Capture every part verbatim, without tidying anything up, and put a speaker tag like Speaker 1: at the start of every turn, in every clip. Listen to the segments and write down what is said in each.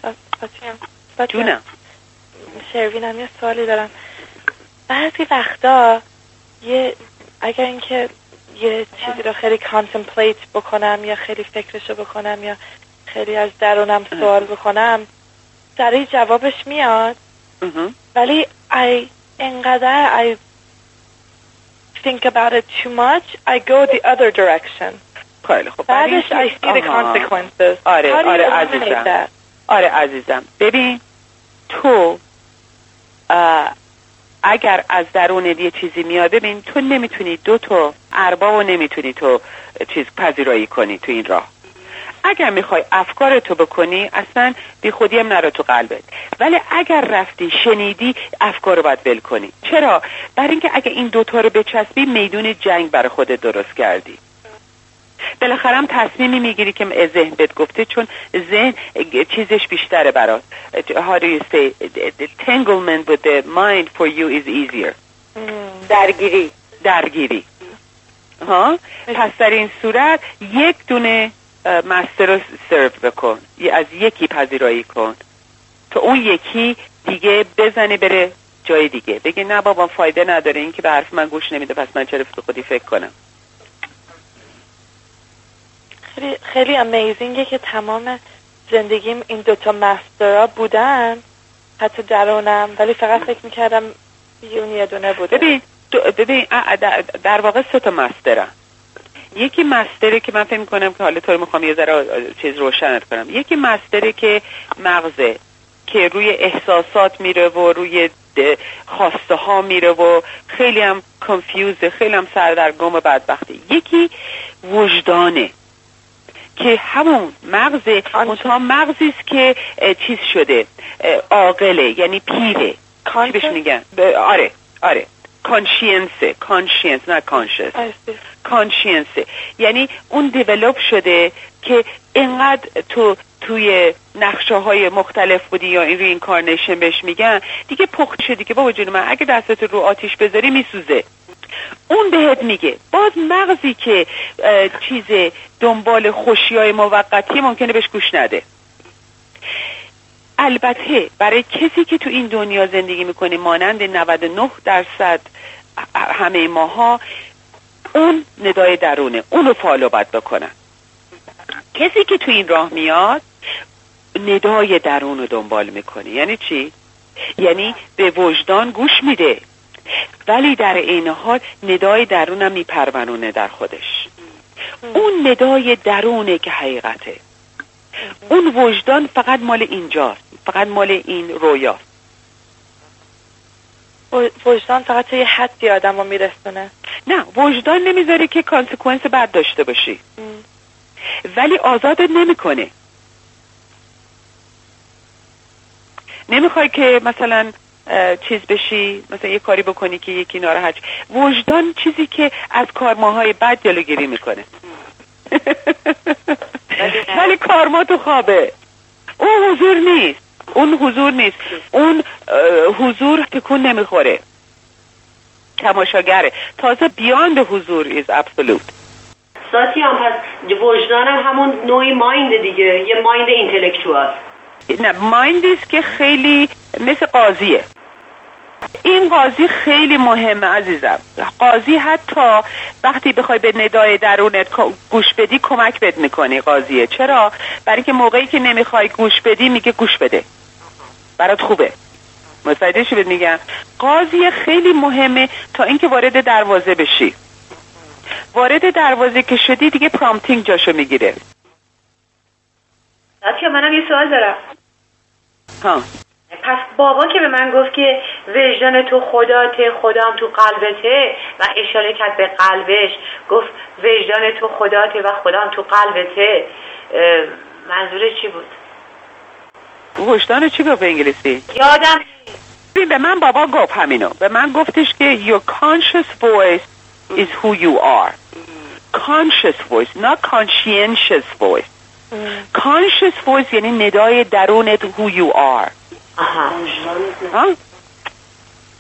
Speaker 1: فاطمه
Speaker 2: جونم
Speaker 1: شروینم یه سوالی دارم. بعضی وقتا یه اگر اینکه یه چیزی رو خیلی کانتمپلیت بکنم یا خیلی فکرشو بکنم یا خیلی از درونم سوال بکنم سریع جوابش میاد ولی I انقدر I think about it too much I go the other direction.
Speaker 2: خیلی خوب.
Speaker 1: بعدش I see the consequences.
Speaker 2: آره آره عزیزم آره عزیزم ببین تو اگر از درونت یه چیزی میاد ببین تو نمیتونی دو تا اربابو نمیتونی تو چیز پذیرایی کنی تو این راه. اگر میخوای افکارتو بکنی اصلا بی خودی هم نرو تو قلبت، ولی اگر رفتی شنیدی افکارو باید ول کنی. چرا؟ برای اینکه اگه این دوتا رو بچسبی میدون جنگ برای خودت درست کردی. بالاخره هم تصمیمی میگیری که ذهن بهت گفته، چون ذهن چیزش بیشتره برات. How do you say the entanglement with the mind for you is easier.
Speaker 1: درگیری
Speaker 2: درگیری ها. پس در این صورت یک دونه مستر رو سرو بکن، از یکی پذیرایی کن تا اون یکی دیگه بزنه بره جای دیگه، بگی نه بابا فایده نداره این که به حرف من گوش نمیده پس من چرا به خودی فکر کنم.
Speaker 1: خیلی خیلی امیزینگه که تمام زندگیم این دوتا مسترها بودن حتی درونم، ولی فقط فکر میکردم اون یه دونه بوده.
Speaker 2: ببین ببین در واقع سه تا مسترن. یکی مستره که من فکر میکنم که حالا تو رو میخوام یه ذره چیز روشنت کنم. یکی مستره که مغزه که روی احساسات میره و روی خواسته ها میره و خیلی هم کنفیوزه، خیلی هم سردرگم و بدبخته. یکی وجدانه که همون مغزه، منتها مغزیست که چیز شده عاقله، یعنی پیره. چی بهش میگن؟ آره آره کانشینسه، کانشینس نه کانشس، کانشینسه یعنی اون دیولوب شده که اینقدر تو توی نقشه های مختلف بودی یا این رینکارنیشن بهش میگن دیگه پخت شدی که بابا جون من اگه دستت رو آتیش بذاری میسوزه. اون بهت میگه. باز مغزی که چیز دنبال خوشیای موقتی ممکنه بهش گوش نده. البته برای کسی که تو این دنیا زندگی میکنه مانند نود و نه درصد همه ماها اون ندای درونه، اونو فالو باید بکنن. کسی که تو این راه میاد ندای درون رو دنبال میکنه. یعنی چی؟ یعنی به وجدان گوش میده ولی در این حال ندای درونم میپرونونه در خودش. اون ندای درونه که حقیقته. اون وجدان فقط مال اینجاست، فقط مال این رویاست.
Speaker 1: وجدان فقط تا یه حدی آدم رو میرسونه.
Speaker 2: نه وجدان نمیذاره که کانسیکونس بد داشته باشی ام. ولی آزادت نمیکنه. نمیخوای که مثلا چیز بشی، مثلا یه کاری بکنی که یکی ناراحت. وجدان چیزی که از کارماهای بد جلوگیری میکنه ولی کارما تو خوابه. اون حضور نیست، اون حضور نیست، اون حضور تکون نمیخوره، تماشاگره. تازه بیاند حضور is absolute.
Speaker 3: ساتی هم پس وجدانم همون نوعی مایند دیگه، یه مایند اینتלקچوال.
Speaker 2: نه مایندیست که خیلی مثل قاضیه. این قاضی خیلی مهمه عزیزم. قاضی حتی وقتی بخوای به ندای درونت گوش بدی کمک بد میکنی قاضیه. چرا؟ برای که موقعی که نمیخوای گوش بدی میگه گوش بده برات خوبه. متوجه شی بهت میگم؟ قاضی خیلی مهمه تا اینکه وارد دروازه بشی. وارد دروازه که شدی دیگه پرامپتینگ جاشو میگیره.
Speaker 3: بچه منم یه سوال دارم.
Speaker 2: ها
Speaker 3: پس بابا که به من گفت که وجدان تو خداته، خدام تو قلبته و اشاره کرد به قلبش، گفت وجدان تو خداته و خدام تو قلبته، منظورش چی بود؟
Speaker 2: وجدان چی گفت به انگلیسی؟
Speaker 3: یادم
Speaker 2: نیست. به من بابا گفت همینو. به من گفتش که your conscious voice is who you are. Conscious voice, not conscientious voice. Conscious voice یعنی ندای درونت who you are.
Speaker 3: آها.
Speaker 2: ها؟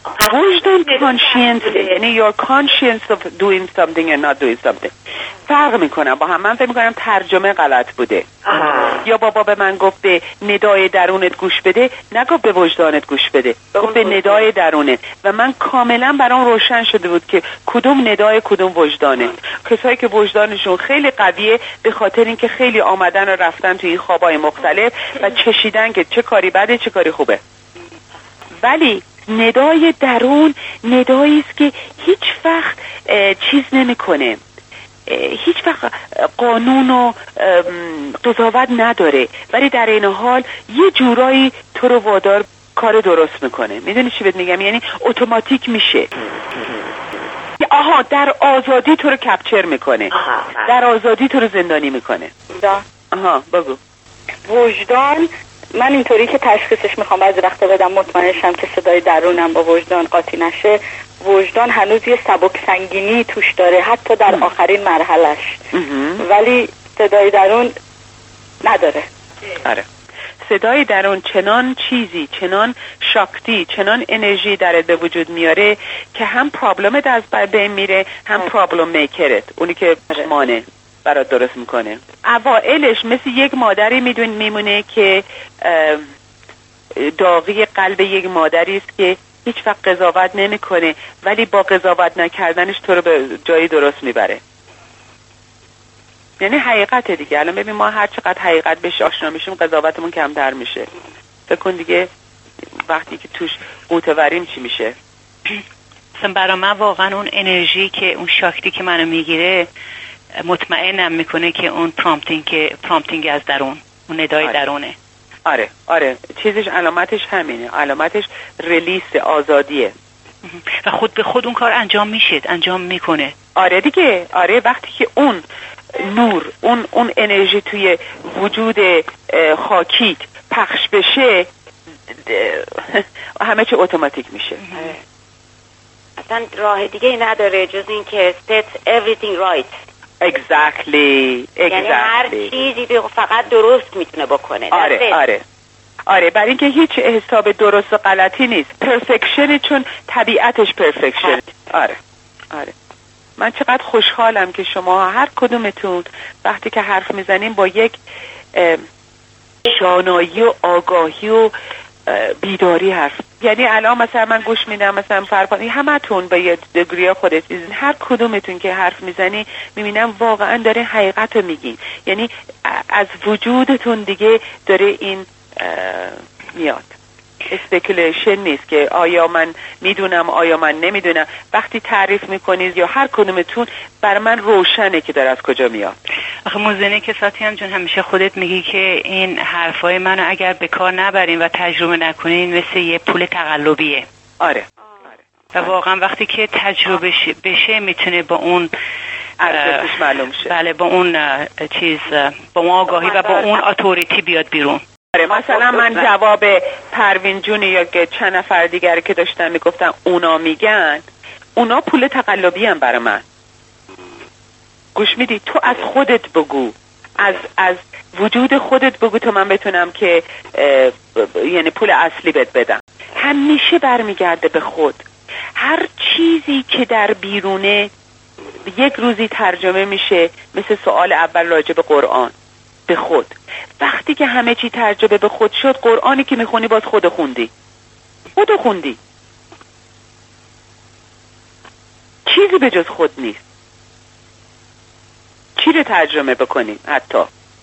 Speaker 2: وجدان conscience، یعنی your conscience of doing something and not doing something فرق میکنم با هم. من فکر میکنم ترجمه غلط بوده.
Speaker 3: آه.
Speaker 2: یا بابا به من گفت به ندای درونت گوش بده، نگفت به وجدانت گوش بده، گفت به ندای درونت. و من کاملا برام روشن شده بود که کدوم ندای کدوم وجدانه. کسایی که وجدانشون خیلی قویه به خاطر اینکه خیلی آمدن و رفتن توی این خوابای مختلف و چشیدن که چه کاری بده چه کاری خوبه. ولی ندای درون ندایی است که هیچ وقت چیز نمیکنه، هیچ وقت قانون و قضاوت نداره، ولی در این حال یه جورایی تو رو وادار کار درست میکنه. میدونی چی بهت میگم؟ یعنی اتوماتیک میشه. آها، در آزادی تو رو کپچر میکنه، در آزادی تو رو زندانی میکنه. آها بگو.
Speaker 4: وجدان، من اینطوری که تشخیصش میخوام بعضی وقتا بدم مطمئنشم که صدای درونم با وجدان قاطی نشه. وجدان هنوز یه سبک سنگینی توش داره حتی در آخرین مرحلش، ولی صدای درون نداره.
Speaker 2: آره، صدای درون چنان چیزی، چنان شاکتی، چنان انرژی درت به وجود میاره که هم پرابلمت از بین میره، هم پرابلم میکرت، اونی که مانه برات درست میکنه. اوائلش مثل یک مادری میدون میمونه که داغی قلب یک مادری است که هیچ وقت قضاوت نمیکنه، ولی با قضاوت نکردنش تو رو به جایی درست میبره. یعنی حقیقت دیگه. الان ببین ما هر چقدر حقیقت بهش آشنا میشیم قضاوتمون کمتر میشه. فکر کن دیگه وقتی که توش قوطه وریم چی میشه.
Speaker 5: مثلا برای من واقعا اون انرژی که اون شاکتی که منو میگیره مطمئنم میکنه که اون پرامپتینگ که پرامپتینگ از درون، اون ندای
Speaker 2: آره.
Speaker 5: درونه.
Speaker 2: آره آره، چیزش علامتش همینه، علامتش ریلیس، آزادیه.
Speaker 5: و خود به خود اون کار انجام میشه، انجام میکنه.
Speaker 2: آره دیگه. آره، وقتی که اون نور، اون اون انرژی توی وجود خاکیت پخش بشه همه چی اتوماتیک میشه.
Speaker 6: اصلا راه دیگه ای نداره جز این که set everything right.
Speaker 2: exactly exactly
Speaker 6: یعنی هر چیزی فقط درست میتونه بکنه.
Speaker 2: آره آره آره، برای اینکه هیچ حساب درست و غلطی نیست. پرفکشن، چون طبیعتش پرفکشن. آره آره. من چقدر خوشحالم که شما هر کدومتون وقتی که حرف میزنیم با یک شانایی و آگاهی و بیداری حرف. یعنی الان مثلا من گوش میدم، مثلا فرپانی همتون به یه دگری خودت، هر کدومتون که حرف میزنی میبینم واقعا داره حقیقت رو میگین. یعنی از وجودتون دیگه داره این میاد. اسپیکولیشن نیست که آیا من میدونم آیا من نمیدونم. وقتی تعریف میکنید یا هر کدومتون بر من روشنه که داره از کجا میاد.
Speaker 5: آخه موزنی که ساتی هم جون همیشه خودت میگی که این حرفای منو اگر به کار نبرین و تجربه نکنین مثل یه پول تقلبیه.
Speaker 2: آره.
Speaker 5: و واقعا وقتی که تجربه بشه میتونه با اون
Speaker 2: ارزشش معلوم شه.
Speaker 5: بله، با اون چیز، با اون آگاهی و با اون اتوریتی بیاد بیرون.
Speaker 2: مثلا من جواب پروین جونی یا چند نفر دیگری که داشتن میگفتن اونا میگن، اونا پول تقلبی هم برای من. گوش میدی؟ تو از خودت بگو، از از وجود خودت بگو تا من بتونم که یعنی پول اصلی بهت بدم. همیشه برمیگرده به خود. هر چیزی که در بیرونه یک روزی ترجمه میشه مثل سوال اول راجع به قرآن، به خود. وقتی که همه چی ترجمه به خود شد، قرآنی که میخونی باز خود خوندی، خود خوندی، چیزی به جز خود نیست. چی رو ترجمه بکنیم؟ حتی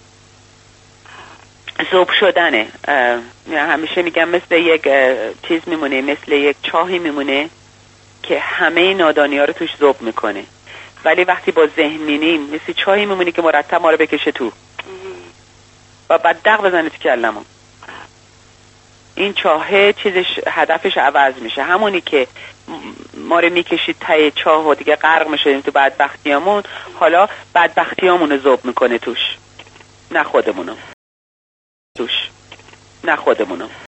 Speaker 2: ذوب شدنه. همیشه میگم مثل یک چیز میمونه، مثل یک چاهی میمونه که همه نادانی ها رو توش ذوب میکنه، ولی وقتی با ذهن مینیم مثل چاهی میمونه که مرتب ما رو بکشه تو و بعد دق بزنه تو کلمون. این چاهه چیزش، هدفش عوض میشه. همونی که ما رو میکشید ته چاه و دیگه غرق میشدیم تو بدبختیامون، حالا بدبختیامون رو ذوب میکنه توش، نه خودمونو توش، نه خودمونو.